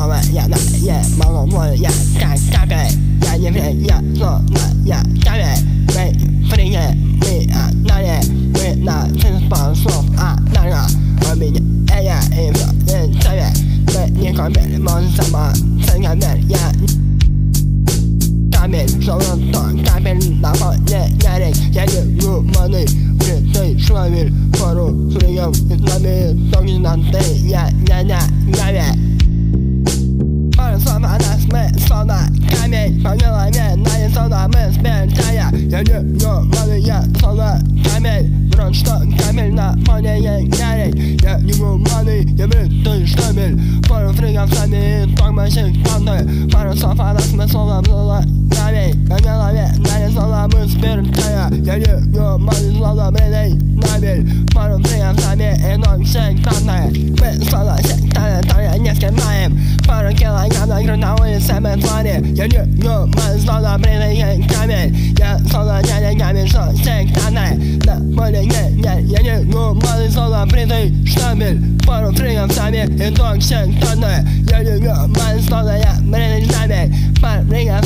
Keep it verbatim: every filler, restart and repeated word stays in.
слово, я на е могу волю, я как капель, я не верю, я словно я капель, мы фрине, мы однаре, мы на цинспан слов однаре, у меня я и все не царь, мы не капель, может сама, цинкапель, я капель, словно то капель, на поле ярик, я не гуманы, ты человек, пору прием, и с нами только на ты, я, я, я, я, пару слов о нас, мы словно камень, по голове, на не словно мы смертая, я не гуманы, я словно камень, врон, что камень на поле ярик, я не гуманы, я мы, ты штабель, пору прием, с нами только щекотный, пару слов о нас, мы словно словно камень, по голове, на не словно мы смертая, я не гуманы, словно мы набель, пару прием, с нами и ног щекотный, мы словно щекотный, только не скрываем, пару килограмм игру на улице мы творим, я не гуманы, словно бритый камень, я словно дядя камень, что щекотный, на поле нет, нет, я не гуманы, словно бритый штабель, пару прием, с нами и ног щекотный, я не гуманы, словно я бритый штабель, пару прием,